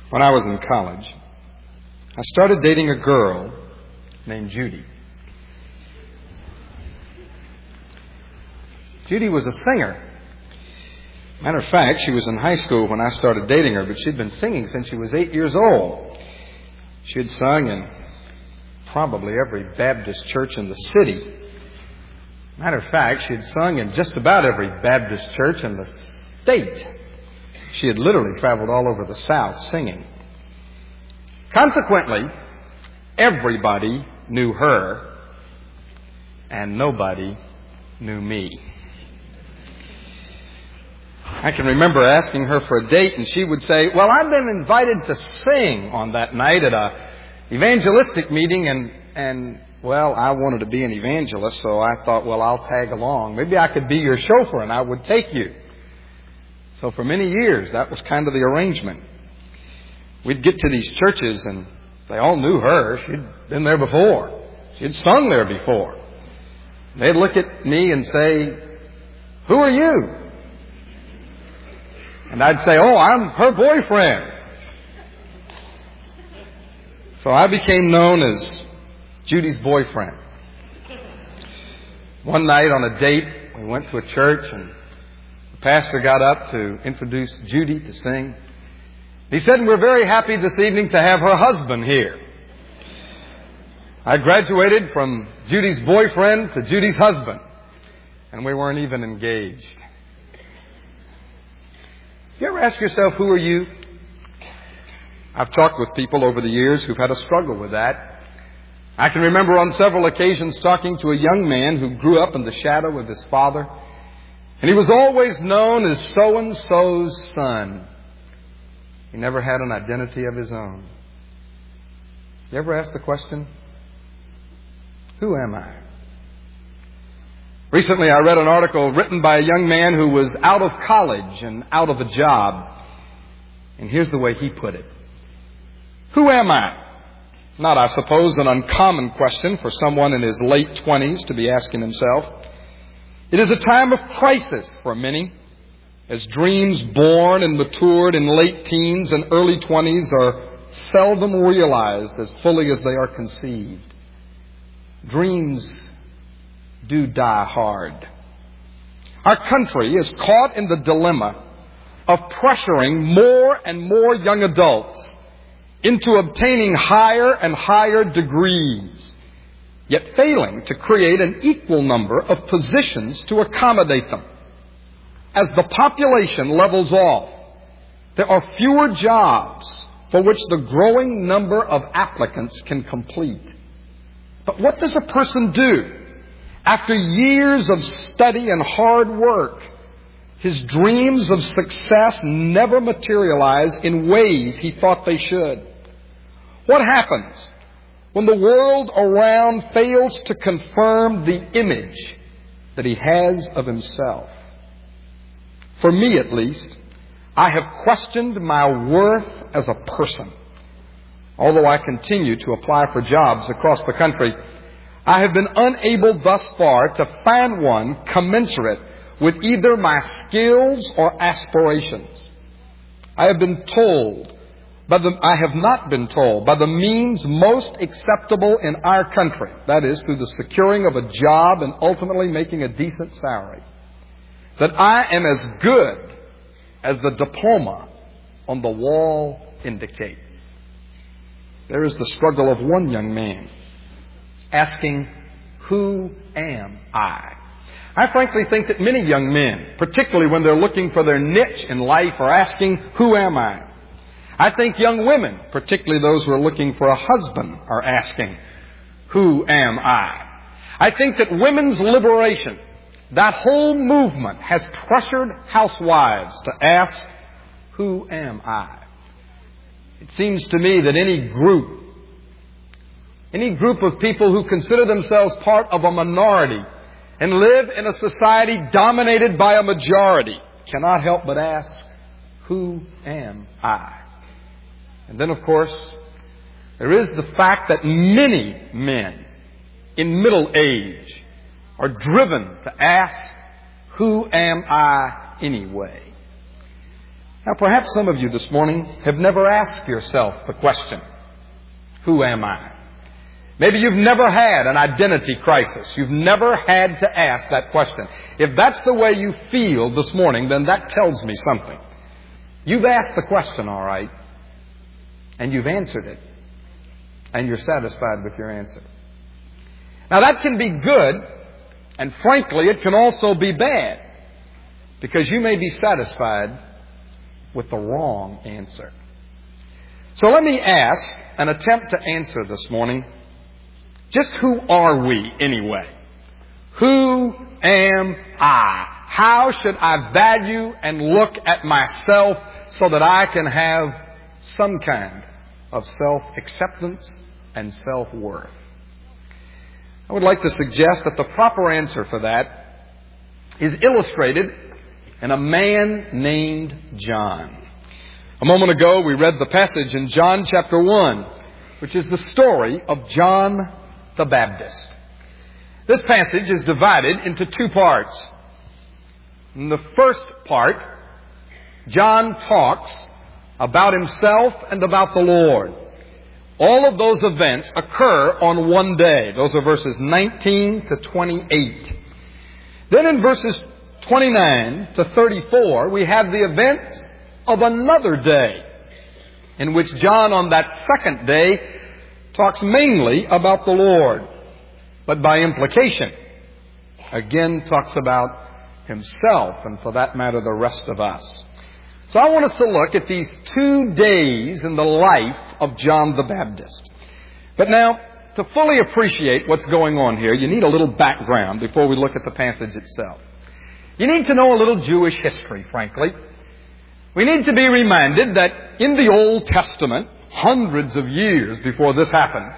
When I was in college, I started dating a girl named Judy. Judy was a singer. Matter of fact, she was in high school when I started dating her, but she'd been singing since she was 8 years old. She had sung in probably every Baptist church in the city. Matter of fact, she had sung in just about every Baptist church in the state. She had literally traveled all over the South singing. Consequently, everybody knew her, and nobody knew me. I can remember asking her for a date, and she would say, well, I've been invited to sing on that night at a evangelistic meeting, and well, I wanted to be an evangelist, so I thought, well, I'll tag along. Maybe I could be your chauffeur, and I would take you. So for many years, that was kind of the arrangement. We'd get to these churches, and they all knew her. She'd been there before. She'd sung there before. They'd look at me and say, who are you? And I'd say, oh, I'm her boyfriend. So I became known as Judy's boyfriend. One night on a date, we went to a church, and the pastor got up to introduce Judy to sing. He said, we're very happy this evening to have her husband here. I graduated from Judy's boyfriend to Judy's husband, and we weren't even engaged. You ever ask yourself, who are you? I've talked with people over the years who've had a struggle with that. I can remember on several occasions talking to a young man who grew up in the shadow of his father, and he was always known as so-and-so's son. He never had an identity of his own. You ever ask the question, who am I? Recently I read an article written by a young man who was out of college and out of a job. And here's the way he put it. Who am I? Not, I suppose, an uncommon question for someone in his late 20s to be asking himself. It is a time of crisis for many, as dreams born and matured in late teens and early 20s are seldom realized as fully as they are conceived. Dreams do die hard. Our country is caught in the dilemma of pressuring more and more young adults into obtaining higher and higher degrees, yet failing to create an equal number of positions to accommodate them. As the population levels off, there are fewer jobs for which the growing number of applicants can complete. But what does a person do after years of study and hard work? His dreams of success never materialize in ways he thought they should. What happens when the world around fails to confirm the image that he has of himself? For me, at least, I have questioned my worth as a person. Although I continue to apply for jobs across the country, I have been unable thus far to find one commensurate with either my skills or aspirations. I have not been told by the means most acceptable in our country, that is, through the securing of a job and ultimately making a decent salary, that I am as good as the diploma on the wall indicates. There is the struggle of one young man asking, who am I? I frankly think that many young men, particularly when they're looking for their niche in life, are asking, who am I? I think young women, particularly those who are looking for a husband, are asking, who am I? I think that women's liberation, that whole movement, has pressured housewives to ask, who am I? It seems to me that any group of people who consider themselves part of a minority and live in a society dominated by a majority cannot help but ask, who am I? And then, of course, there is the fact that many men in middle age are driven to ask, who am I anyway? Now, perhaps some of you this morning have never asked yourself the question, who am I? Maybe you've never had an identity crisis. You've never had to ask that question. If that's the way you feel this morning, then that tells me something. You've asked the question, all right, and you've answered it, and you're satisfied with your answer. Now, that can be good, and frankly, it can also be bad, because you may be satisfied with the wrong answer. So let me ask and attempt to answer this morning, just who are we anyway? Who am I? How should I value and look at myself so that I can have some kind of self-acceptance and self-worth? I would like to suggest that the proper answer for that is illustrated in a man named John. A moment ago, we read the passage in John chapter 1, which is the story of John the Baptist. This passage is divided into two parts. In the first part, John talks about himself and about the Lord. All of those events occur on one day. Those are verses 19 to 28. Then in verses 29 to 34, we have the events of another day, in which John on that second day talks mainly about the Lord, but by implication, again talks about himself and, for that matter, the rest of us. So I want us to look at these 2 days in the life of John the Baptist. But now, to fully appreciate what's going on here, you need a little background before we look at the passage itself. You need to know a little Jewish history, frankly. We need to be reminded that in the Old Testament, hundreds of years before this happened,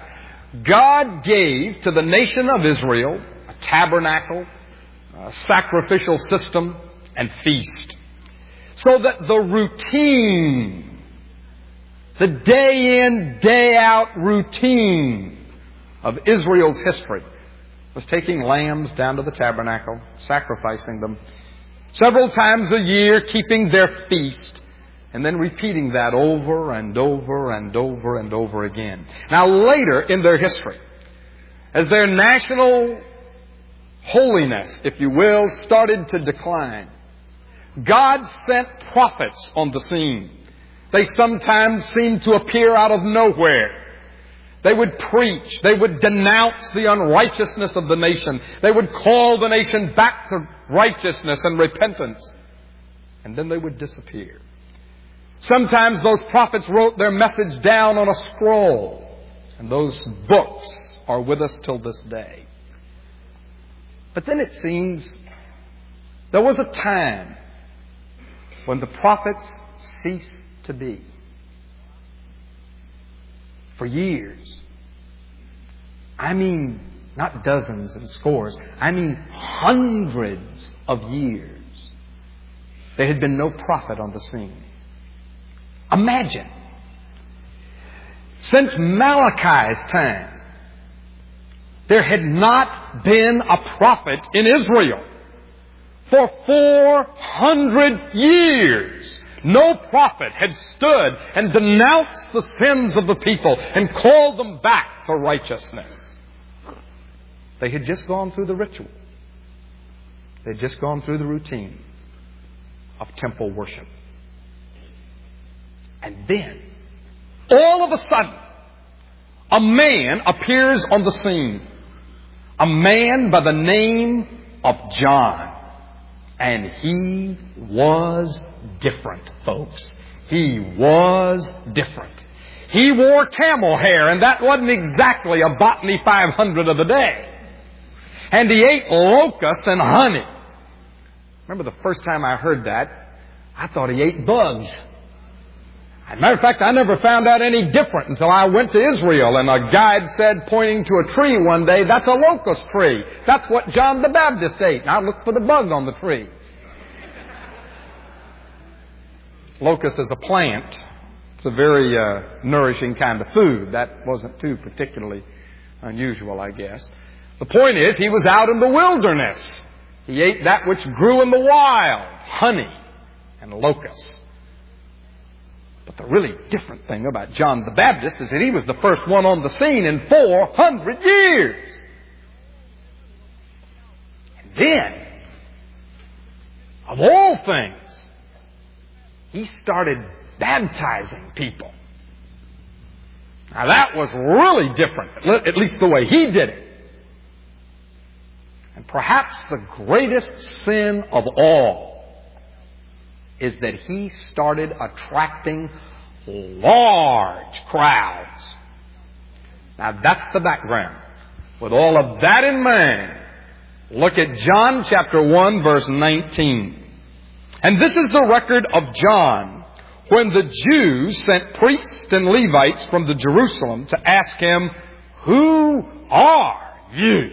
God gave to the nation of Israel a tabernacle, a sacrificial system, and feast. So that the routine, the day in, day out routine of Israel's history was taking lambs down to the tabernacle, sacrificing them several times a year, keeping their feast, and then repeating that over and over and over and over again. Now, later in their history, as their national holiness, if you will, started to decline, God sent prophets on the scene. They sometimes seemed to appear out of nowhere. They would preach. They would denounce the unrighteousness of the nation. They would call the nation back to righteousness and repentance. And then they would disappear. Sometimes those prophets wrote their message down on a scroll. And those books are with us till this day. But then it seems there was a time when the prophets ceased to be. For years. I mean, not dozens and scores. I mean, hundreds of years. There had been no prophet on the scene. Imagine. Since Malachi's time, there had not been a prophet in Israel. For 400 years. No prophet had stood and denounced the sins of the people and called them back to righteousness. They had just gone through the ritual. They had just gone through the routine of temple worship. And then, all of a sudden, a man appears on the scene. A man by the name of John. And he was different, folks. He was different. He wore camel hair, and that wasn't exactly a Botany 500 of the day. And he ate locusts and honey. Remember the first time I heard that, I thought he ate bugs. As a matter of fact, I never found out any different until I went to Israel, and a guide said, pointing to a tree one day, that's a locust tree. That's what John the Baptist ate. And I looked for the bug on the tree. Locust is a plant. It's a very nourishing kind of food. That wasn't too particularly unusual, I guess. The point is, he was out in the wilderness. He ate that which grew in the wild, honey and locusts. But the really different thing about John the Baptist is that he was the first one on the scene in 400 years. And then, of all things, he started baptizing people. Now that was really different, at least the way he did it. And perhaps the greatest sin of all is that he started attracting large crowds. Now that's the background. With all of that in mind, look at John chapter 1 verse 19. And this is the record of John when the Jews sent priests and Levites from the Jerusalem to ask him, "Who are you?"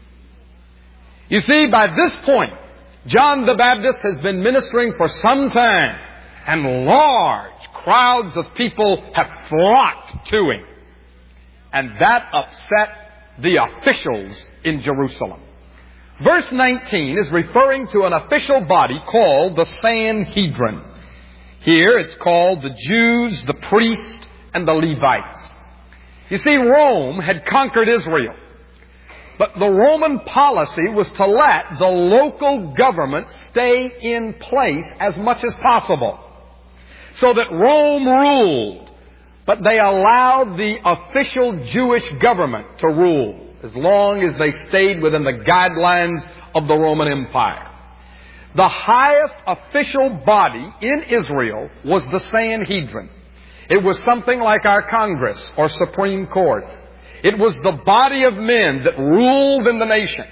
You see, by this point, John the Baptist has been ministering for some time, and large crowds of people have flocked to him. And that upset the officials in Jerusalem. Verse 19 is referring to an official body called the Sanhedrin. Here it's called the Jews, the priests, and the Levites. You see, Rome had conquered Israel. But the Roman policy was to let the local government stay in place as much as possible, so that Rome ruled, but they allowed the official Jewish government to rule as long as they stayed within the guidelines of the Roman Empire. The highest official body in Israel was the Sanhedrin. It was something like our Congress or Supreme Court. It was the body of men that ruled in the nation.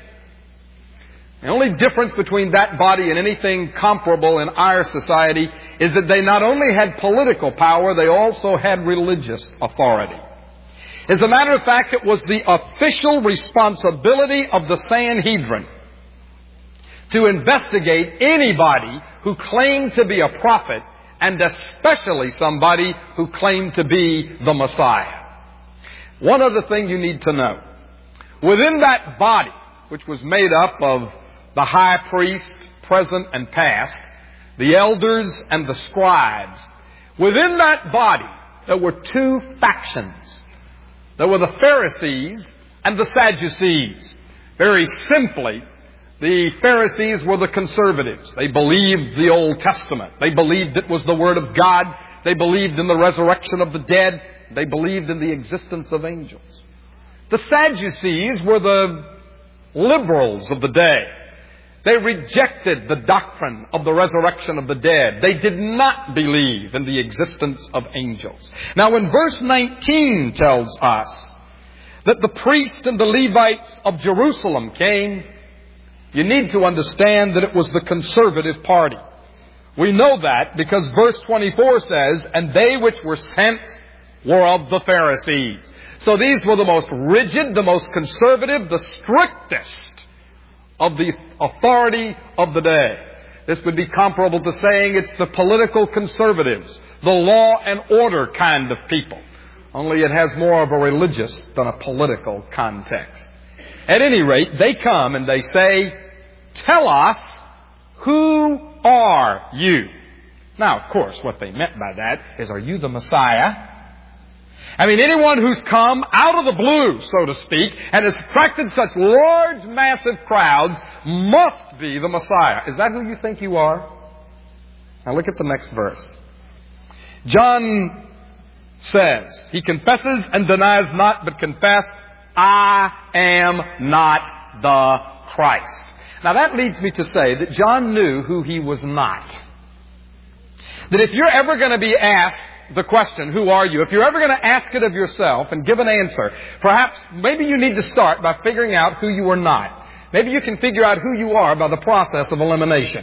The only difference between that body and anything comparable in our society is that they not only had political power, they also had religious authority. As a matter of fact, it was the official responsibility of the Sanhedrin to investigate anybody who claimed to be a prophet, and especially somebody who claimed to be the Messiah. One other thing you need to know. Within that body, which was made up of the high priest, present and past, the elders and the scribes, within that body there were two factions. There were the Pharisees and the Sadducees. Very simply, the Pharisees were the conservatives. They believed the Old Testament. They believed it was the Word of God. They believed in the resurrection of the dead. They believed in the existence of angels. The Sadducees were the liberals of the day. They rejected the doctrine of the resurrection of the dead. They did not believe in the existence of angels. Now, when verse 19 tells us that the priests and the Levites of Jerusalem came, you need to understand that it was the conservative party. We know that because verse 24 says, "And they which were sent were of the Pharisees." So these were the most rigid, the most conservative, the strictest of the authority of the day. This would be comparable to saying it's the political conservatives, the law and order kind of people. Only it has more of a religious than a political context. At any rate, they come and they say, "Tell us, who are you?" Now, of course, what they meant by that is, are you the Messiah? I mean, anyone who's come out of the blue, so to speak, and has attracted such large, massive crowds must be the Messiah. Is that who you think you are? Now look at the next verse. John says, he confesses and denies not, but confess, "I am not the Christ." Now that leads me to say that John knew who he was not. That if you're ever going to be asked the question, "Who are you?" if you're ever going to ask it of yourself and give an answer, perhaps maybe you need to start by figuring out who you are not. Maybe you can figure out who you are by the process of elimination.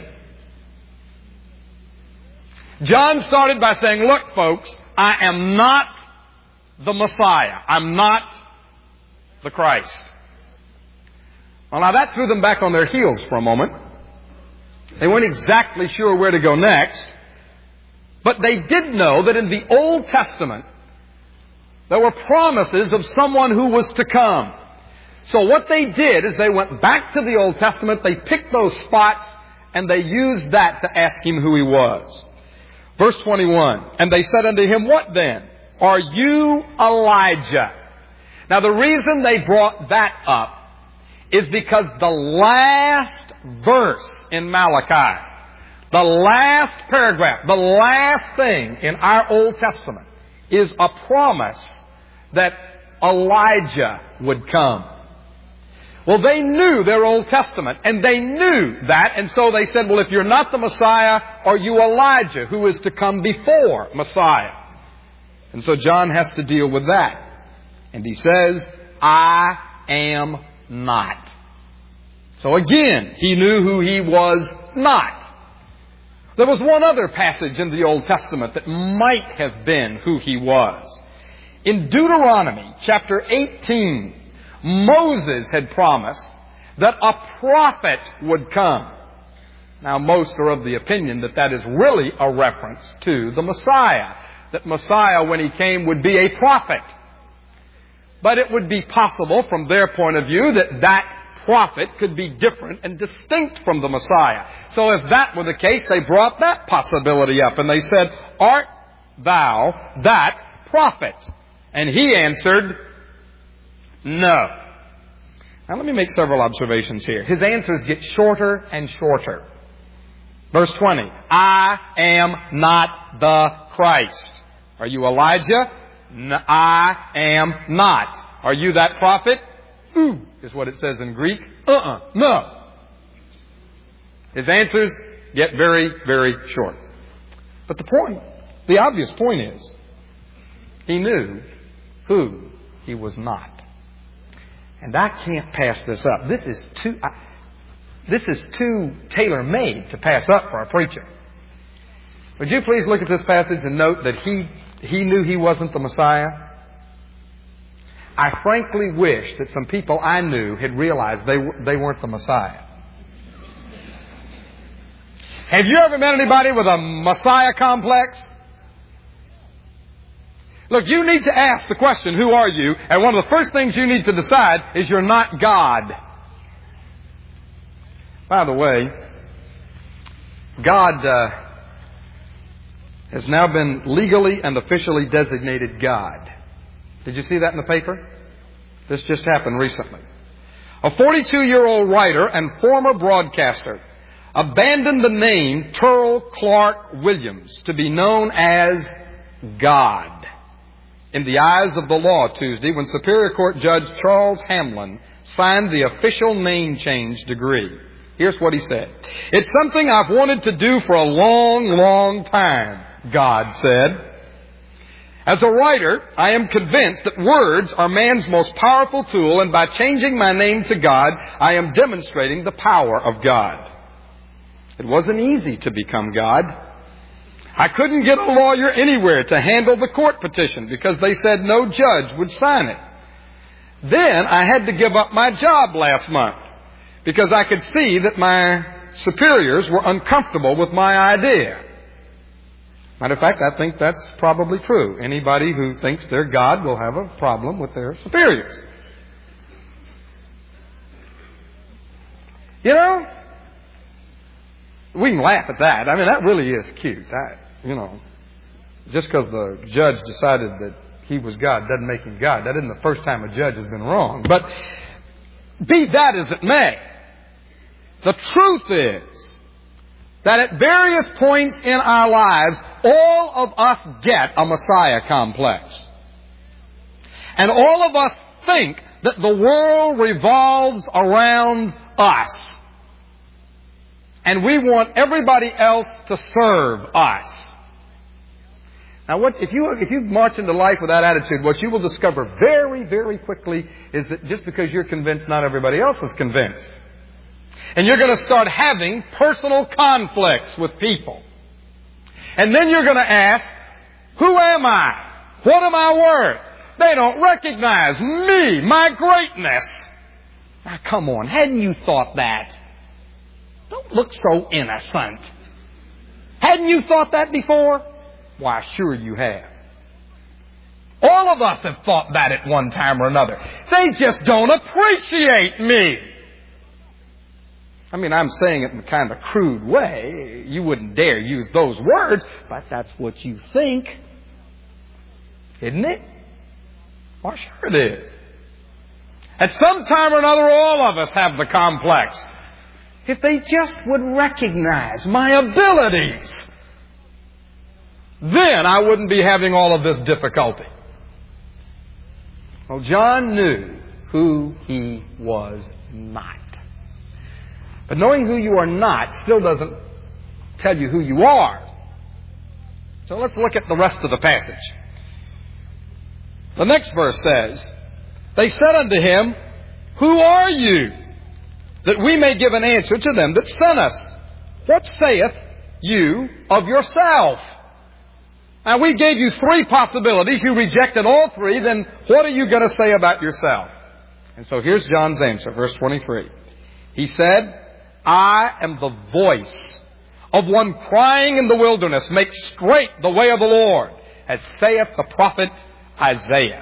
John started by saying, "Look, folks, I am not the Messiah. I'm not the Christ." Well, now that threw them back on their heels for a moment. They weren't exactly sure where to go next. But they did know that in the Old Testament, there were promises of someone who was to come. So what they did is they went back to the Old Testament, they picked those spots, and they used that to ask him who he was. Verse 21, and they said unto him, what then? Are you Elijah? Now the reason they brought that up is because the last verse in Malachi, the last paragraph, the last thing in our Old Testament is a promise that Elijah would come. Well, they knew their Old Testament, and they knew that, and so they said, well, if you're not the Messiah, are you Elijah, who is to come before Messiah? And so John has to deal with that. And he says, I am not. So again, he knew who he was not. There was one other passage in the Old Testament that might have been who he was. In Deuteronomy chapter 18, Moses had promised that a prophet would come. Now, most are of the opinion that that is really a reference to the Messiah. That Messiah, when he came, would be a prophet. But it would be possible, from their point of view, that that prophet could be different and distinct from the Messiah. So if that were the case, they brought that possibility up. And they said, art thou that prophet? And he answered, no. Now let me make several observations here. His answers get shorter and shorter. Verse 20, I am not the Christ. Are you Elijah? I am not. Are you that prophet? Is what it says in Greek. No. His answers get very, very short. But the obvious point is, he knew who he was not. And I can't pass this up. This is too tailor-made to pass up for a preacher. Would you please look at this passage and note that he knew he wasn't the Messiah? I frankly wish that some people I knew had realized they weren't the Messiah. Have you ever met anybody with a Messiah complex? Look, you need to ask the question, who are you? And one of the first things you need to decide is you're not God. By the way, God has now been legally and officially designated God. Did you see that in the paper? This just happened recently. A 42-year-old writer and former broadcaster abandoned the name Turl Clark Williams to be known as God in the eyes of the law Tuesday when Superior Court Judge Charles Hamlin signed the official name change decree. Here's what he said. It's something I've wanted to do for a long, long time, God said. As a writer, I am convinced that words are man's most powerful tool, and by changing my name to God, I am demonstrating the power of God. It wasn't easy to become God. I couldn't get a lawyer anywhere to handle the court petition because they said no judge would sign it. Then I had to give up my job last month because I could see that my superiors were uncomfortable with my idea. Matter of fact, I think that's probably true. Anybody who thinks they're God will have a problem with their superiors. You know, we can laugh at that. I mean, that really is cute. Just because the judge decided that he was God doesn't make him God. That isn't the first time a judge has been wrong. But be that as it may, the truth is that at various points in our lives, all of us get a Messiah complex. And all of us think that the world revolves around us. And we want everybody else to serve us. Now, if you march into life with that attitude, what you will discover very, very quickly is that just because you're convinced, not everybody else is convinced. And you're going to start having personal conflicts with people. And then you're going to ask, who am I? What am I worth? They don't recognize me, my greatness. Now, come on, hadn't you thought that? Don't look so innocent. Hadn't you thought that before? Why, sure you have. All of us have thought that at one time or another. They just don't appreciate me. I'm saying it in kind of a crude way. You wouldn't dare use those words, but that's what you think. Isn't it? Well, sure it is. At some time or another, all of us have the complex. If they just would recognize my abilities, then I wouldn't be having all of this difficulty. Well, John knew who he was not. But knowing who you are not still doesn't tell you who you are. So let's look at the rest of the passage. The next verse says, they said unto him, who are you? That we may give an answer to them that sent us. What saith you of yourself? Now, we gave you 3 possibilities. You rejected all 3. Then what are you going to say about yourself? And so here's John's answer, verse 23. He said, I am the voice of one crying in the wilderness, make straight the way of the Lord, as saith the prophet Isaiah.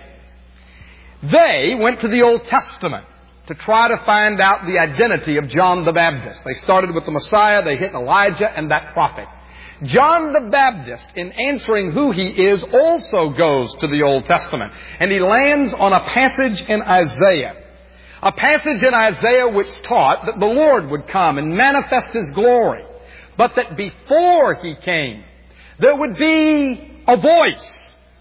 They went to the Old Testament to try to find out the identity of John the Baptist. They started with the Messiah, they hit Elijah and that prophet. John the Baptist, in answering who he is, also goes to the Old Testament. And he lands on a passage in Isaiah. A passage in Isaiah which taught that the Lord would come and manifest His glory. But that before He came, there would be a voice.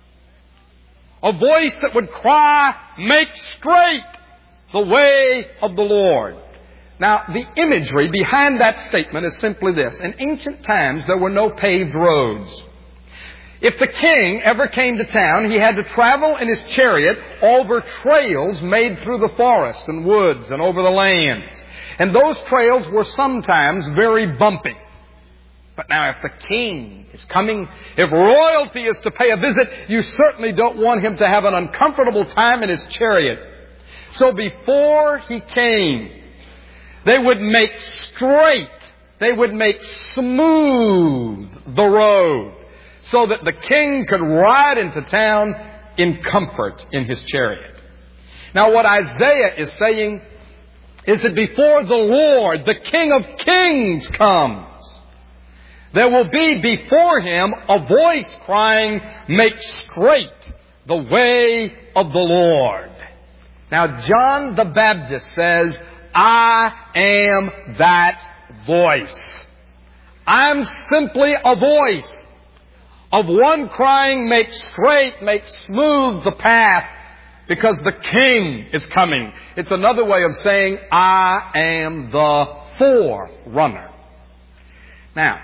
A voice that would cry, make straight the way of the Lord. Now, the imagery behind that statement is simply this. In ancient times, there were no paved roads. If the king ever came to town, he had to travel in his chariot over trails made through the forest and woods and over the lands. And those trails were sometimes very bumpy. But now if the king is coming, if royalty is to pay a visit, you certainly don't want him to have an uncomfortable time in his chariot. So before he came, they would make straight, they would make smooth the road so that the king could ride into town in comfort in his chariot. Now what Isaiah is saying is that before the Lord, the King of Kings, comes, there will be before Him a voice crying, make straight the way of the Lord. Now John the Baptist says, I am that voice. I'm simply a voice of one crying, make straight, make smooth the path, because the King is coming. It's another way of saying, I am the forerunner. Now,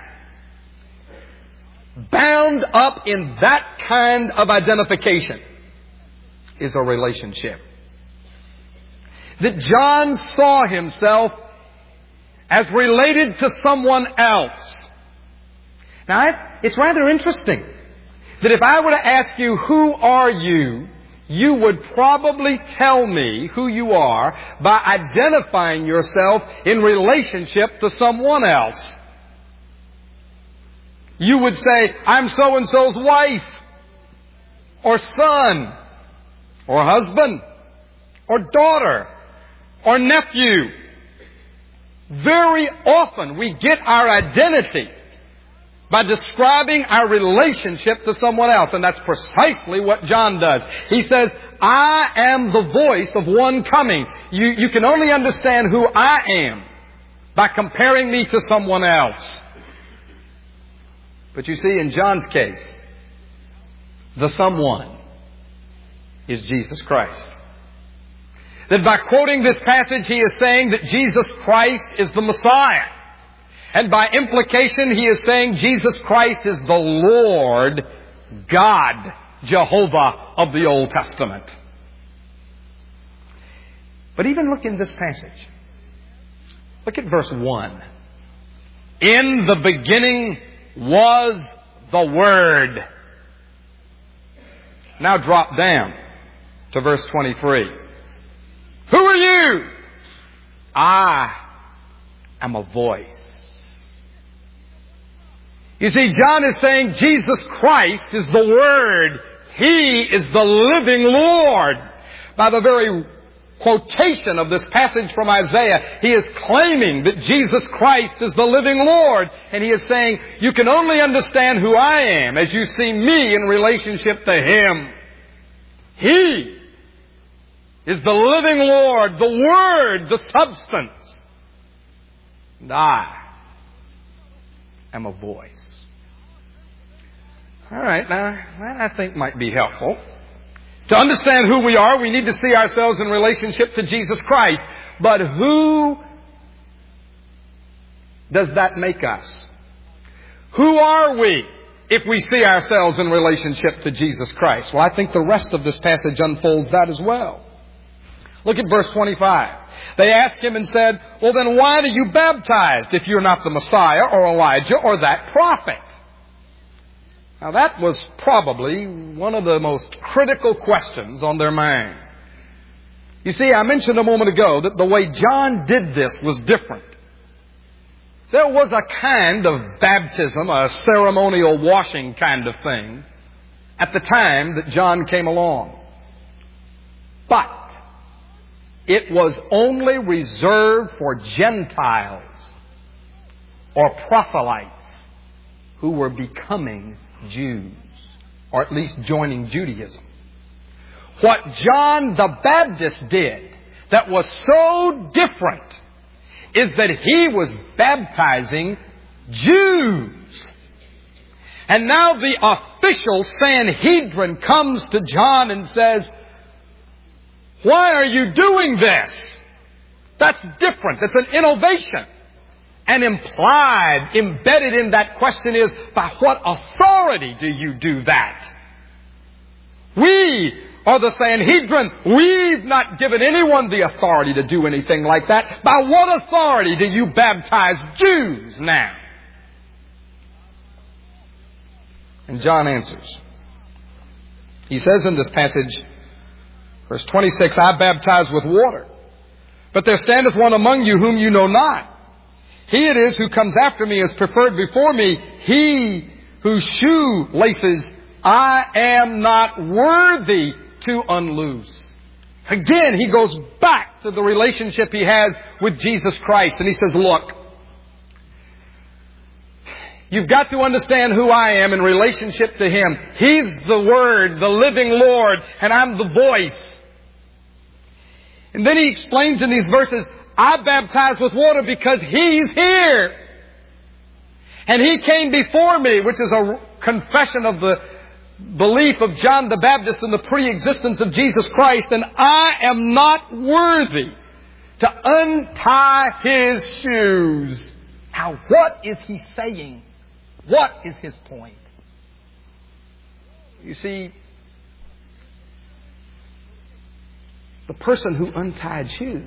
bound up in that kind of identification is a relationship. That John saw himself as related to someone else. Now, it's rather interesting that if I were to ask you, who are you? You would probably tell me who you are by identifying yourself in relationship to someone else. You would say, I'm so-and-so's wife, or son, or husband, or daughter, or nephew. Very often we get our identity by describing our relationship to someone else. And that's precisely what John does. He says, I am the voice of one coming. You can only understand who I am by comparing me to someone else. But you see, in John's case, the someone is Jesus Christ. That by quoting this passage, he is saying that Jesus Christ is the Messiah. And by implication, he is saying Jesus Christ is the Lord God, Jehovah of the Old Testament. But even look in this passage. Look at verse 1. In the beginning was the Word. Now drop down to verse 23. Who are you? I am a voice. You see, John is saying Jesus Christ is the Word. He is the living Lord. By the very quotation of this passage from Isaiah, he is claiming that Jesus Christ is the living Lord. And he is saying, you can only understand who I am as you see me in relationship to Him. He is the living Lord, the Word, the substance. And I am a voice. All right, now, that I think might be helpful. To understand who we are, we need to see ourselves in relationship to Jesus Christ. But who does that make us? Who are we if we see ourselves in relationship to Jesus Christ? Well, I think the rest of this passage unfolds that as well. Look at verse 25. They asked him and said, well, then why are you baptized if you're not the Messiah or Elijah or that prophet? Now, that was probably one of the most critical questions on their minds. You see, I mentioned a moment ago that the way John did this was different. There was a kind of baptism, a ceremonial washing kind of thing, at the time that John came along. But it was only reserved for Gentiles or proselytes who were becoming Jews, or at least joining Judaism. What John the Baptist did that was so different is that he was baptizing Jews. And now the official Sanhedrin comes to John and says, why are you doing this? That's different. That's an innovation. And implied, embedded in that question is, by what authority do you do that? We are the Sanhedrin. We've not given anyone the authority to do anything like that. By what authority do you baptize Jews now? And John answers. He says in this passage, verse 26, I baptize with water, but there standeth one among you whom you know not. He it is who comes after me is preferred before me. He whose shoe laces I am not worthy to unloose. Again, he goes back to the relationship he has with Jesus Christ. And he says, look, you've got to understand who I am in relationship to Him. He's the Word, the living Lord, and I'm the voice. And then he explains in these verses, I baptize with water because He's here. And He came before me, which is a confession of the belief of John the Baptist in the pre-existence of Jesus Christ. And I am not worthy to untie His shoes. Now, what is He saying? What is His point? You see, the person who untied shoes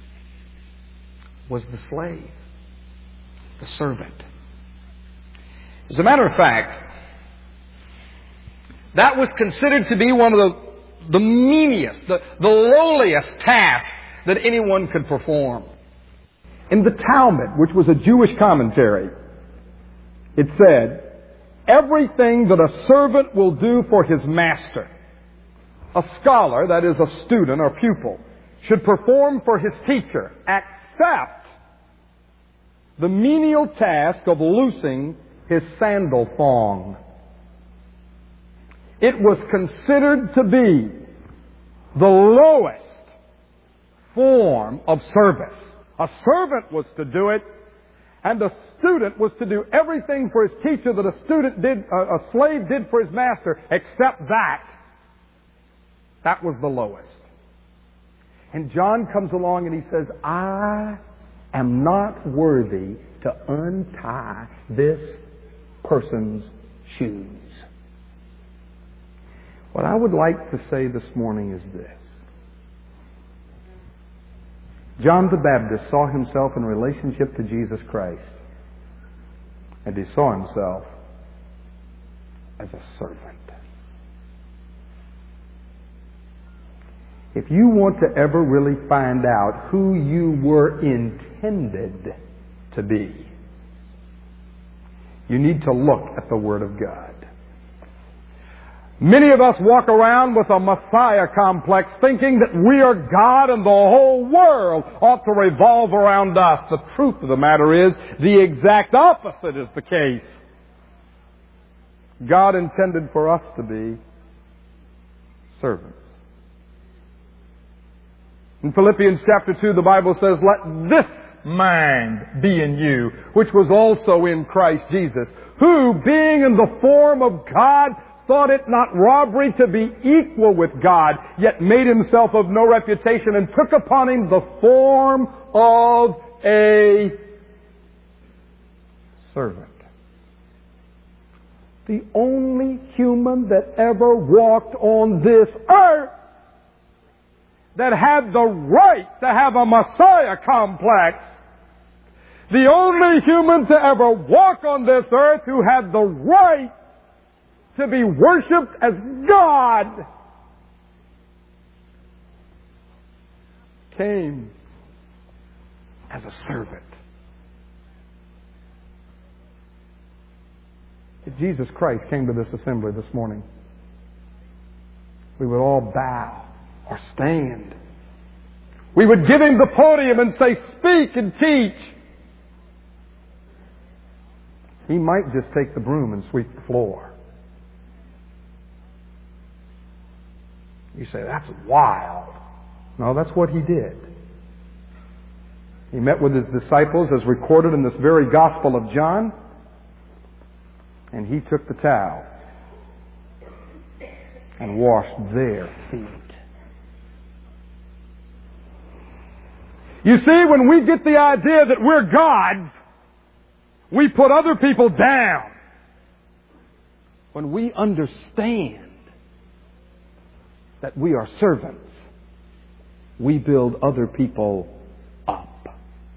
was the slave, the servant. As a matter of fact, that was considered to be one of the meanest, the lowliest tasks that anyone could perform. In the Talmud, which was a Jewish commentary, it said, everything that a servant will do for his master, a scholar, that is a student or pupil, should perform for his teacher, except the menial task of loosing his sandal thong. It was considered to be the lowest form of service. A servant was to do it, and the student was to do everything for his teacher that a slave did for his master, except that. That was the lowest. And John comes along and he says, I am not worthy to untie this person's shoes. What I would like to say this morning is this. John the Baptist saw himself in relationship to Jesus Christ, and he saw himself as a servant. If you want to ever really find out who you were intended to be, you need to look at the Word of God. Many of us walk around with a Messiah complex, thinking that we are God and the whole world ought to revolve around us. The truth of the matter is, the exact opposite is the case. God intended for us to be servants. In Philippians chapter 2, the Bible says, "Let this mind be in you, which was also in Christ Jesus, who, being in the form of God, thought it not robbery to be equal with God, yet made himself of no reputation, and took upon him the form of a servant." The only human that ever walked on this earth that had the right to have a Messiah complex, the only human to ever walk on this earth who had the right to be worshipped as God, came as a servant. If Jesus Christ came to this assembly this morning, we would all bow or stand. We would give him the podium and say, "Speak and teach." He might just take the broom and sweep the floor. You say, "That's wild." No, that's what he did. He met with his disciples as recorded in this very Gospel of John, and he took the towel and washed their feet. You see, when we get the idea that we're gods, we put other people down. When we understand that we are servants, we build other people up.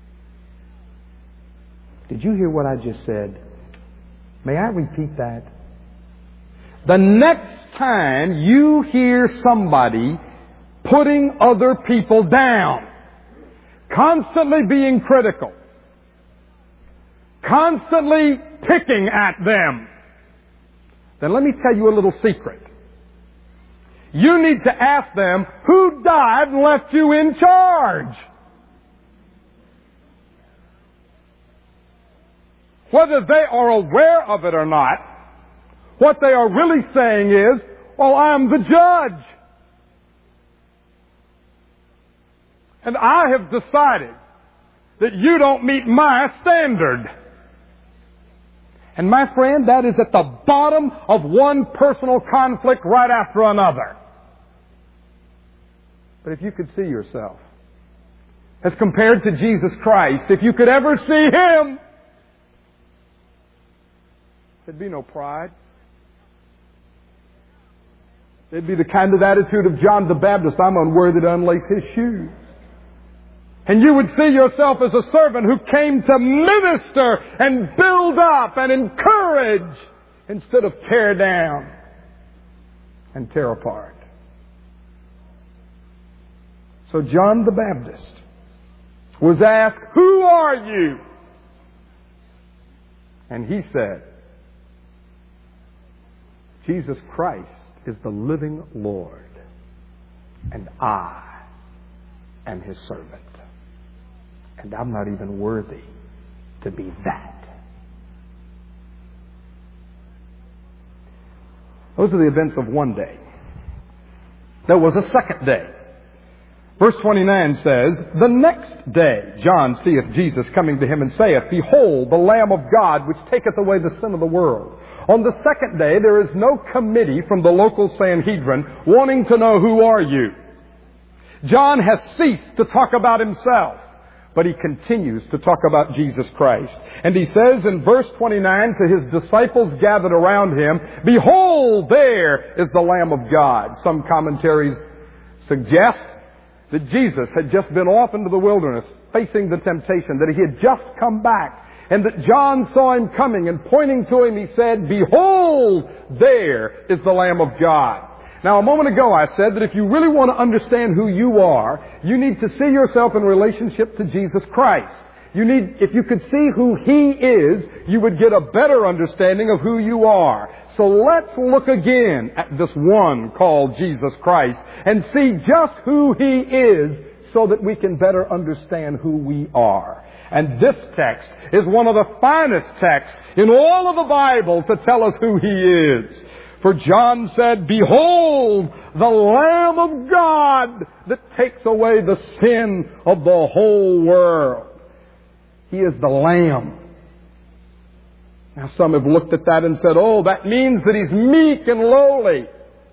Did you hear what I just said? May I repeat that? The next time you hear somebody putting other people down, constantly being critical, constantly picking at them, then let me tell you a little secret. You need to ask them, who died and left you in charge? Whether they are aware of it or not, what they are really saying is, "Well, I'm the judge. And I have decided that you don't meet my standard." And my friend, that is at the bottom of one personal conflict right after another. But if you could see yourself as compared to Jesus Christ, if you could ever see Him, there'd be no pride. There'd be the kind of attitude of John the Baptist, "I'm unworthy to unlace his shoes." And you would see yourself as a servant who came to minister and build up and encourage instead of tear down and tear apart. So John the Baptist was asked, "Who are you?" And he said, "Jesus Christ is the living Lord, and I am His servant. And I'm not even worthy to be that." Those are the events of one day. There was a second day. Verse 29 says, "The next day John seeth Jesus coming to him and saith, Behold, the Lamb of God, which taketh away the sin of the world." On the second day, there is no committee from the local Sanhedrin wanting to know, "Who are you?" John has ceased to talk about himself, but he continues to talk about Jesus Christ. And he says in verse 29 to his disciples gathered around him, "Behold, there is the Lamb of God." Some commentaries suggest that Jesus had just been off into the wilderness facing the temptation, that he had just come back, and that John saw him coming, and pointing to him he said, "Behold, there is the Lamb of God." Now, a moment ago I said that if you really want to understand who you are, you need to see yourself in relationship to Jesus Christ. If you could see who He is, you would get a better understanding of who you are. So let's look again at this one called Jesus Christ and see just who He is so that we can better understand who we are. And this text is one of the finest texts in all of the Bible to tell us who He is. For John said, "Behold, the Lamb of God that takes away the sin of the whole world." He is the Lamb. Now some have looked at that and said, "Oh, that means that He's meek and lowly."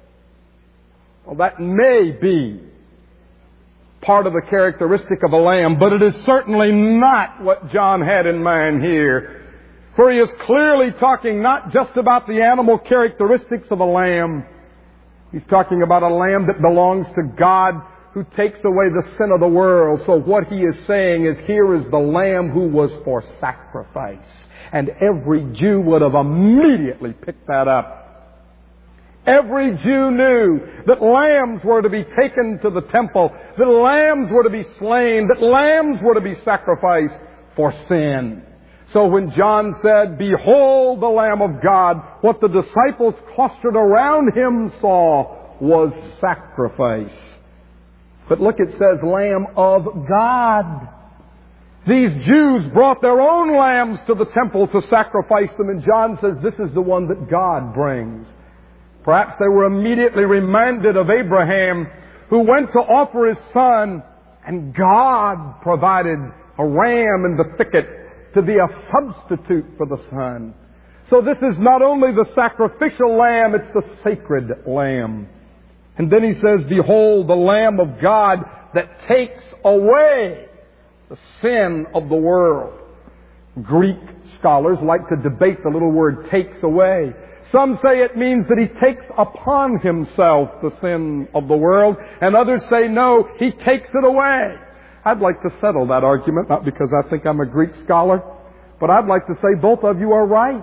Well, that may be part of the characteristic of a lamb, but it is certainly not what John had in mind here. For he is clearly talking not just about the animal characteristics of a lamb. He's talking about a lamb that belongs to God, who takes away the sin of the world. So what he is saying is, here is the lamb who was for sacrifice. And every Jew would have immediately picked that up. Every Jew knew that lambs were to be taken to the temple, that lambs were to be slain, that lambs were to be sacrificed for sin. So when John said, "Behold the Lamb of God," what the disciples clustered around Him saw was sacrifice. But look, it says Lamb of God. These Jews brought their own lambs to the temple to sacrifice them, and John says this is the one that God brings. Perhaps they were immediately reminded of Abraham, who went to offer his son, and God provided a ram in the thicket to be a substitute for the son. So this is not only the sacrificial lamb, it's the sacred lamb. And then he says, "Behold, the Lamb of God that takes away the sin of the world." Greek scholars like to debate the little word "takes away." Some say it means that He takes upon Himself the sin of the world, and others say, no, He takes it away. I'd like to settle that argument, not because I think I'm a Greek scholar, but I'd like to say both of you are right.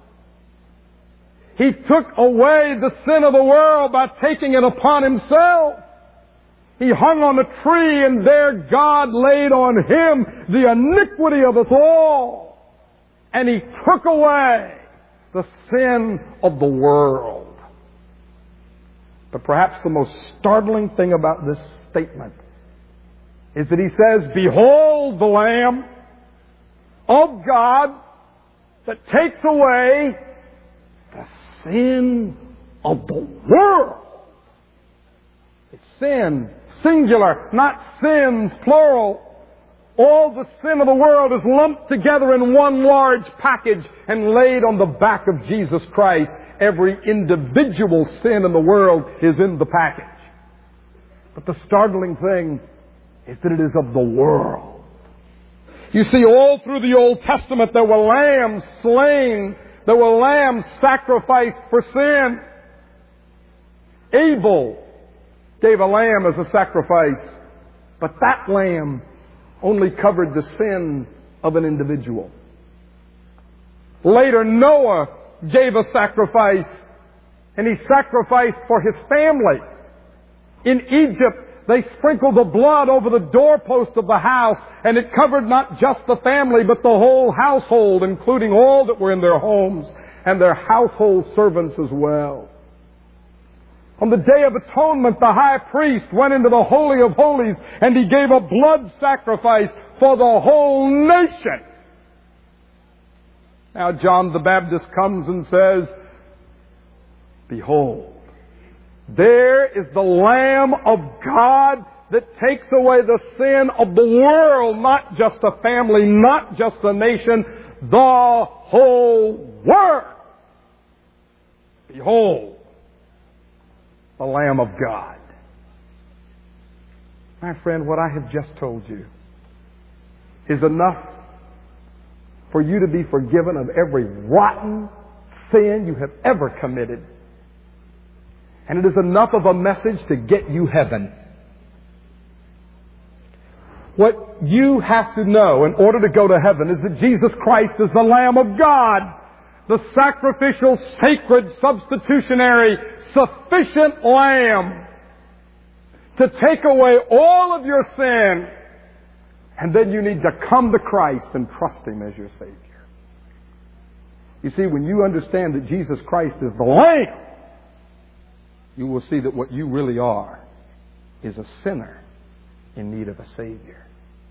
He took away the sin of the world by taking it upon Himself. He hung on a tree, and there God laid on Him the iniquity of us all. And He took away the sin of the world. But perhaps the most startling thing about this statement is that He says, "Behold the Lamb of God that takes away the sin of the world." It's sin, singular, not sins, plural. All the sin of the world is lumped together in one large package and laid on the back of Jesus Christ. Every individual sin in the world is in the package. But the startling thing is that it is of the world. You see, all through the Old Testament there were lambs slain. There were lambs sacrificed for sin. Abel gave a lamb as a sacrifice, but that lamb only covered the sin of an individual. Later, Noah gave a sacrifice, and he sacrificed for his family. In Egypt, they sprinkled the blood over the doorpost of the house, and it covered not just the family, but the whole household, including all that were in their homes, and their household servants as well. On the Day of Atonement, the high priest went into the Holy of Holies, and he gave a blood sacrifice for the whole nation. Now John the Baptist comes and says, "Behold, there is the Lamb of God that takes away the sin of the world," not just a family, not just a nation, the whole world. Behold, the Lamb of God. My friend, what I have just told you is enough for you to be forgiven of every rotten sin you have ever committed. And it is enough of a message to get you heaven. What you have to know in order to go to heaven is that Jesus Christ is the Lamb of God, the sacrificial, sacred, substitutionary, sufficient Lamb to take away all of your sin And then you need to come to Christ and trust Him as your Savior. You see, when you understand that Jesus Christ is the Lamb, you will see that what you really are is a sinner in need of a Savior.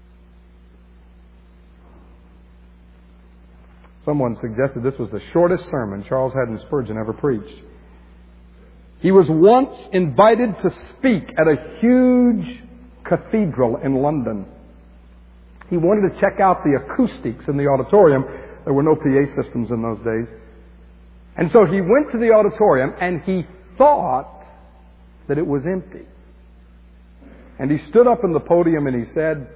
Someone suggested this was the shortest sermon Charles Haddon Spurgeon ever preached. He was once invited to speak at a huge cathedral in London. He wanted to check out the acoustics in the auditorium. There were no PA systems in those days. And so he went to the auditorium and he thought that it was empty. And he stood up in the podium and he said,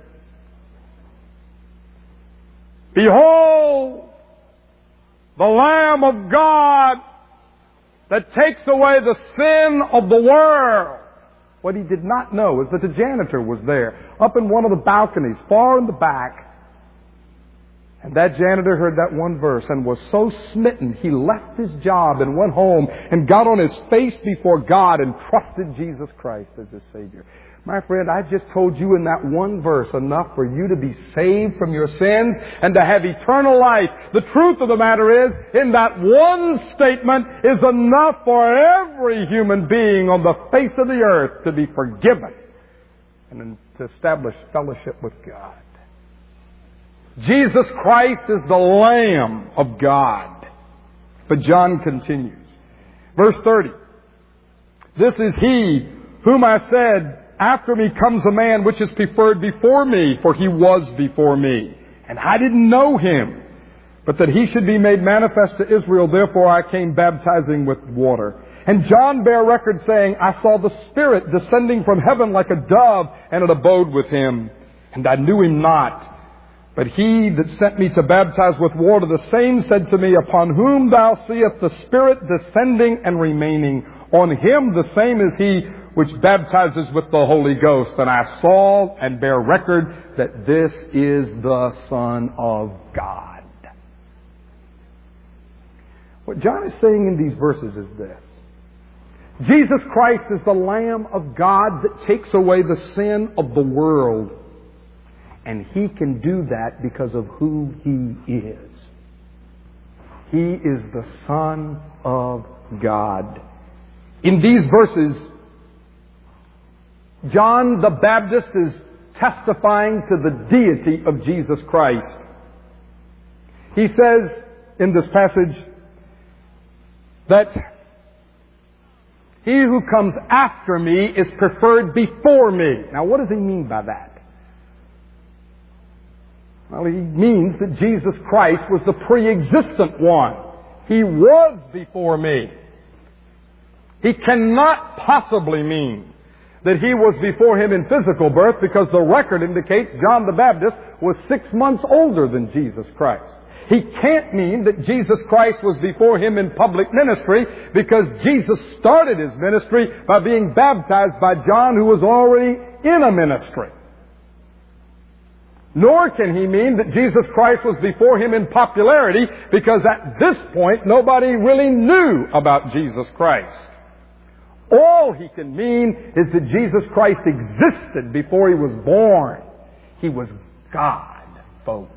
"Behold, the Lamb of God that takes away the sin of the world." What he did not know is that the janitor was there, up in one of the balconies, far in the back. And that janitor heard that one verse and was so smitten, he left his job and went home and got on his face before God and trusted Jesus Christ as his Savior. My friend, I just told you in that one verse enough for you to be saved from your sins and to have eternal life. The truth of the matter is, in that one statement is enough for every human being on the face of the earth to be forgiven and to establish fellowship with God. Jesus Christ is the Lamb of God. But John continues. Verse 30. "This is He whom I said, after me comes a man which is preferred before me, for He was before me. And I didn't know Him, but that He should be made manifest to Israel. Therefore I came baptizing with water. And John bare record, saying, I saw the Spirit descending from heaven like a dove, and it abode with Him. And I knew Him not. But He that sent me to baptize with water, the same said to me, Upon whom thou seest the Spirit descending and remaining, on Him the same is He which baptizes with the Holy Ghost. And I saw and bear record that this is the Son of God." What John is saying in these verses is this. Jesus Christ is the Lamb of God that takes away the sin of the world. And He can do that because of who He is. He is the Son of God. In these verses, John the Baptist is testifying to the deity of Jesus Christ. He says in this passage that He who comes after me is preferred before me. Now, what does he mean by that? Well, he means that Jesus Christ was the pre-existent one. He was before me. He cannot possibly mean that He was before Him in physical birth, because the record indicates John the Baptist was 6 months older than Jesus Christ. He can't mean that Jesus Christ was before Him in public ministry, because Jesus started His ministry by being baptized by John, who was already in a ministry. Nor can he mean that Jesus Christ was before Him in popularity, because at this point nobody really knew about Jesus Christ. All he can mean is that Jesus Christ existed before He was born. He was God, folks.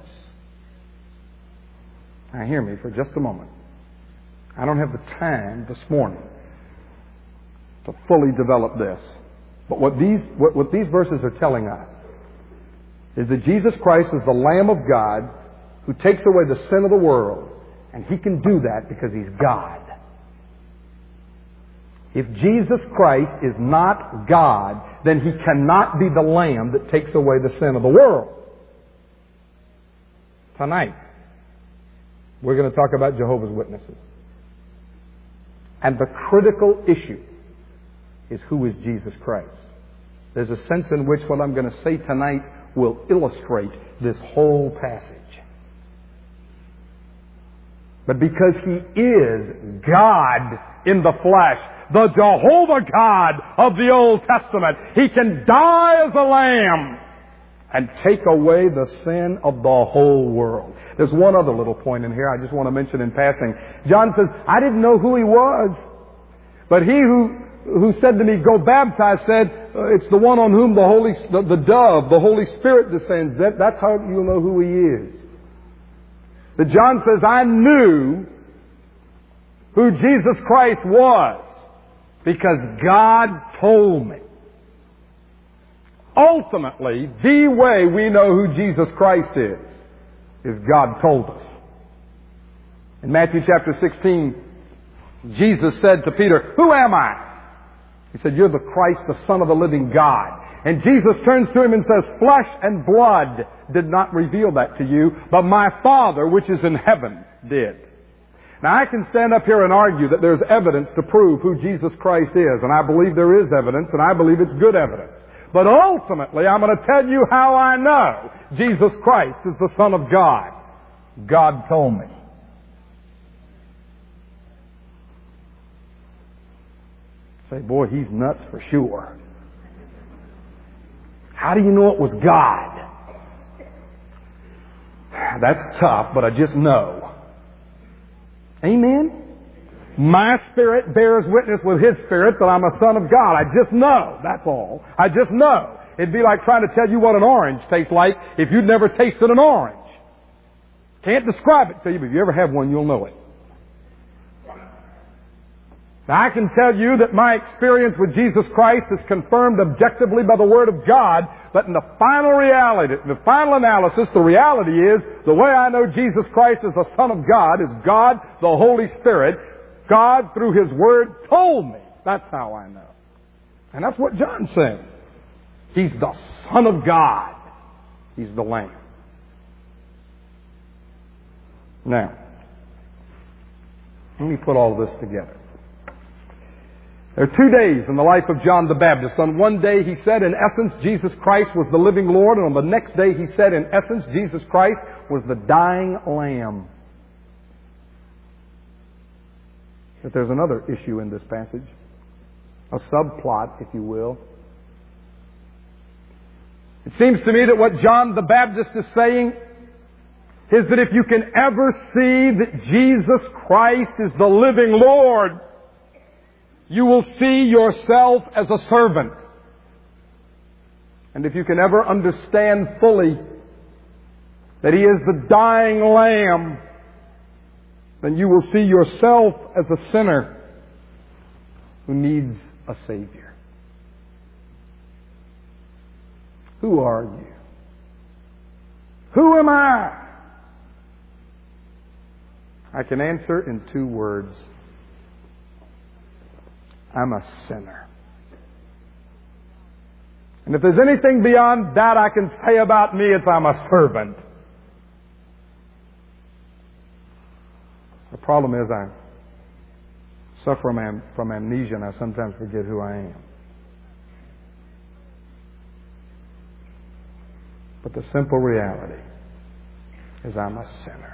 Now hear me for just a moment. I don't have the time this morning to fully develop this. But what these verses are telling us is that Jesus Christ is the Lamb of God who takes away the sin of the world. And He can do that because He's God. If Jesus Christ is not God, then He cannot be the Lamb that takes away the sin of the world. Tonight, we're going to talk about Jehovah's Witnesses. And the critical issue is, who is Jesus Christ? There's a sense in which what I'm going to say tonight will illustrate this whole passage. But because He is God in the flesh, the Jehovah God of the Old Testament, He can die as a lamb and take away the sin of the whole world. There's one other little point in here I just want to mention in passing. John says, I didn't know who He was, but He who who said to me, "Go baptize," said, "It's the one on whom the dove, the Holy Spirit descends." That's how you'll know who He is. But John says, "I knew who Jesus Christ was because God told me." Ultimately, the way we know who Jesus Christ is God told us. In Matthew chapter 16, Jesus said to Peter, "Who am I?" He said, "You're the Christ, the Son of the living God." And Jesus turns to him and says, "Flesh and blood did not reveal that to you, but my Father which is in heaven did." Now I can stand up here and argue that there's evidence to prove who Jesus Christ is, and I believe there is evidence, and I believe it's good evidence. But ultimately, I'm going to tell you how I know Jesus Christ is the Son of God. God told me. Say, "Boy, he's nuts for sure." How do you know it was God? That's tough, but I just know. Amen? My spirit bears witness with His spirit that I'm a son of God. I just know. That's all. I just know. It'd be like trying to tell you what an orange tastes like if you'd never tasted an orange. Can't describe it to you, but if you ever have one, you'll know it. Now, I can tell you that my experience with Jesus Christ is confirmed objectively by the Word of God, but in the final reality, the final analysis, the reality is the way I know Jesus Christ is the Son of God is God, the Holy Spirit. God, through His Word, told me. That's how I know. And that's what John said. He's the Son of God. He's the Lamb. Now, let me put all this together. There are 2 days in the life of John the Baptist. On one day he said, in essence, Jesus Christ was the living Lord. And on the next day he said, in essence, Jesus Christ was the dying Lamb. But there's another issue in this passage. A subplot, if you will. It seems to me that what John the Baptist is saying is that if you can ever see that Jesus Christ is the living Lord, you will see yourself as a servant. And if you can ever understand fully that He is the dying Lamb, then you will see yourself as a sinner who needs a Savior. Who are you? Who am I? I can answer in 2 words. I'm a sinner. And if there's anything beyond that I can say about me, it's I'm a servant. The problem is I suffer from amnesia and I sometimes forget who I am. But the simple reality is I'm a sinner.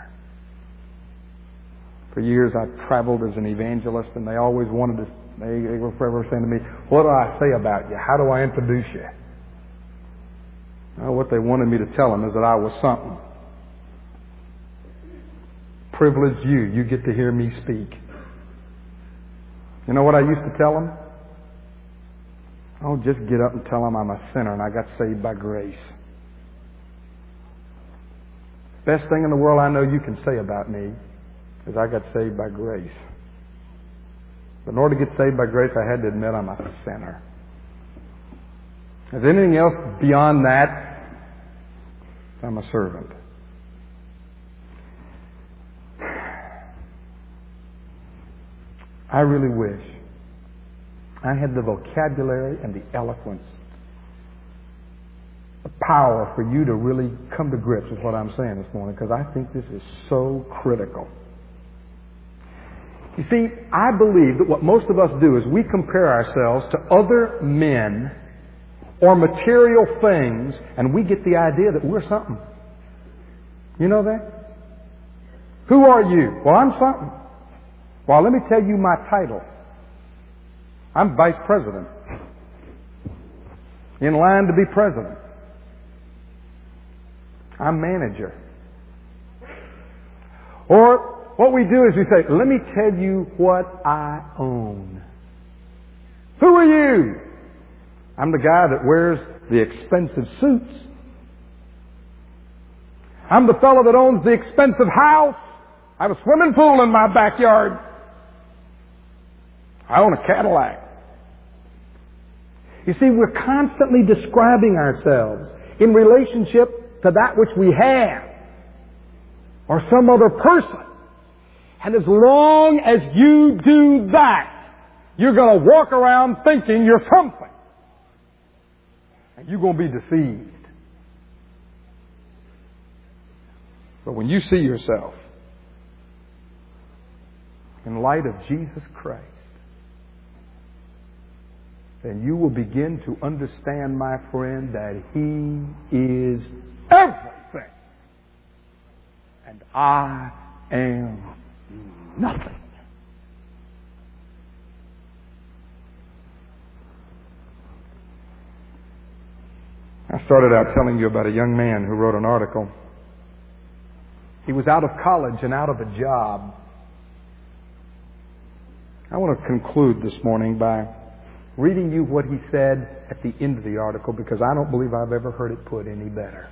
For years I've traveled as an evangelist and they always wanted to, they were forever saying to me, "What do I say about you? How do I introduce you?" Well, what they wanted me to tell them is that I was something. Privileged you. You get to hear me speak. You know what I used to tell them? Oh, just get up and tell them I'm a sinner and I got saved by grace. Best thing in the world I know you can say about me is I got saved by grace. But in order to get saved by grace, I had to admit I'm a sinner. Is there anything else beyond that? I'm a servant. I really wish I had the vocabulary and the eloquence, the power for you to really come to grips with what I'm saying this morning, because I think this is so critical. You see, I believe that what most of us do is we compare ourselves to other men or material things, and we get the idea that we're something. You know that? Who are you? Well, I'm something. Well, let me tell you my title. I'm vice president. In line to be president. I'm manager. Or what we do is we say, let me tell you what I own. Who are you? I'm the guy that wears the expensive suits. I'm the fellow that owns the expensive house. I have a swimming pool in my backyard. I own a Cadillac. You see, we're constantly describing ourselves in relationship to that which we have or some other person. And as long as you do that, you're going to walk around thinking you're something. And you're going to be deceived. But when you see yourself in light of Jesus Christ, then you will begin to understand, my friend, that He is everything. And I am nothing. I started out telling you about a young man who wrote an article. He was out of college and out of a job. I want to conclude this morning by reading you what he said at the end of the article, because I don't believe I've ever heard it put any better.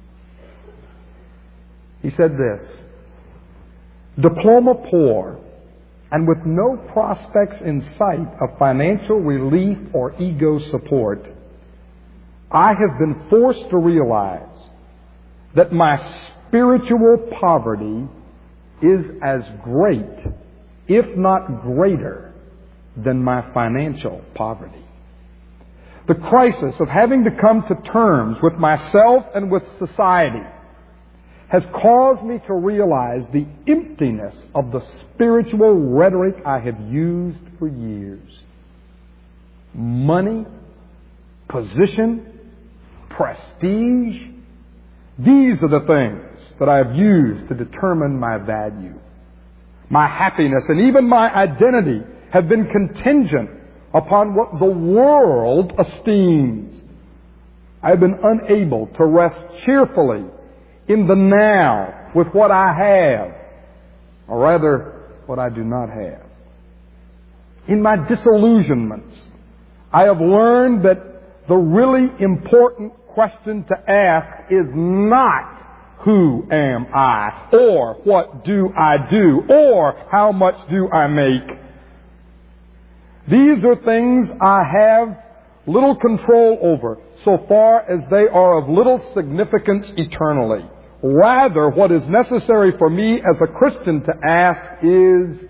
He said this: diploma poor and with no prospects in sight of financial relief or ego support, I have been forced to realize that my spiritual poverty is as great, if not greater, than my financial poverty. The crisis of having to come to terms with myself and with society has caused me to realize the emptiness of the spiritual rhetoric I have used for years. Money, position, prestige, these are the things that I have used to determine my value. My happiness and even my identity have been contingent upon what the world esteems. I have been unable to rest cheerfully in the now with what I have, or rather, what I do not have. In my disillusionments, I have learned that the really important question to ask is not who am I, or what do I do, or how much do I make. These are things I have little control over, so far as they are of little significance eternally. Rather, what is necessary for me as a Christian to ask is,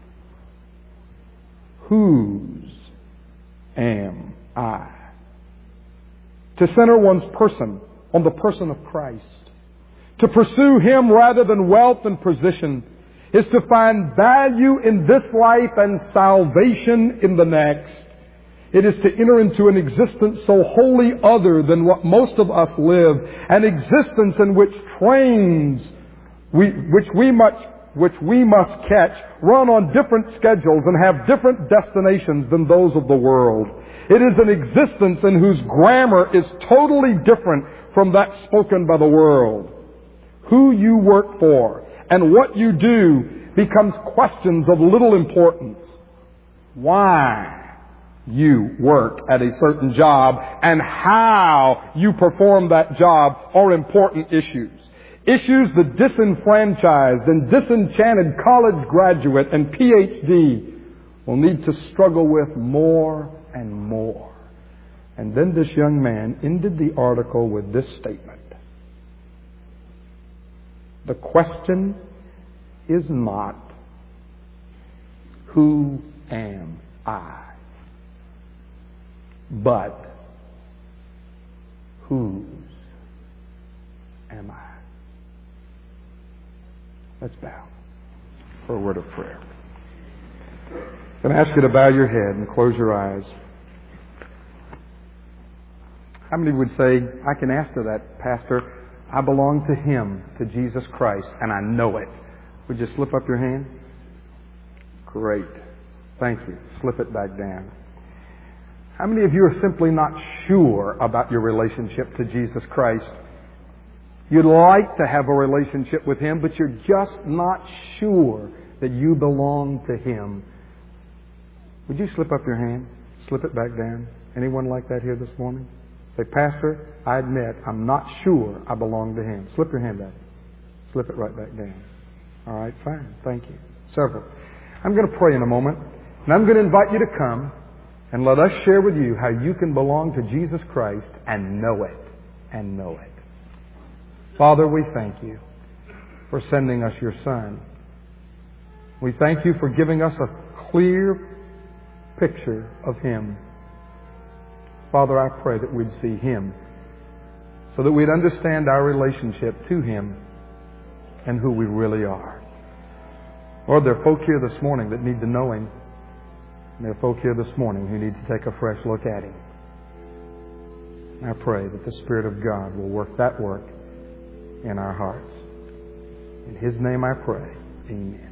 whose am I? To center one's person on the person of Christ, to pursue Him rather than wealth and position, is to find value in this life and salvation in the next. It is to enter into an existence so wholly other than what most of us live, an existence in which trains which we must catch run on different schedules and have different destinations than those of the world. It is an existence in whose grammar is totally different from that spoken by the world. Who you work for and what you do becomes questions of little importance. Why you work at a certain job and how you perform that job are important issues. Issues the disenfranchised and disenchanted college graduate and PhD will need to struggle with more and more. And then this young man ended the article with this statement: the question is not, who am I? But, whose am I? Let's bow for a word of prayer. I'm going to ask you to bow your head and close your eyes. How many would say, I can answer that, Pastor? I belong to Him, to Jesus Christ, and I know it. Would you slip up your hand? Great. Thank you. Slip it back down. How many of you are simply not sure about your relationship to Jesus Christ? You'd like to have a relationship with Him, but you're just not sure that you belong to Him. Would you slip up your hand? Slip it back down. Anyone like that here this morning? Say, Pastor, I admit I'm not sure I belong to Him. Slip your hand back. Slip it right back down. All right, fine. Thank you. Several. I'm going to pray in a moment, and I'm going to invite you to come and let us share with you how you can belong to Jesus Christ and know it. And know it. Father, we thank you for sending us your Son. We thank you for giving us a clear picture of Him. Father, I pray that we'd see Him so that we'd understand our relationship to Him and who we really are. Lord, there are folk here this morning that need to know Him. And there are folk here this morning who need to take a fresh look at Him. I pray that the Spirit of God will work that work in our hearts. In His name I pray. Amen.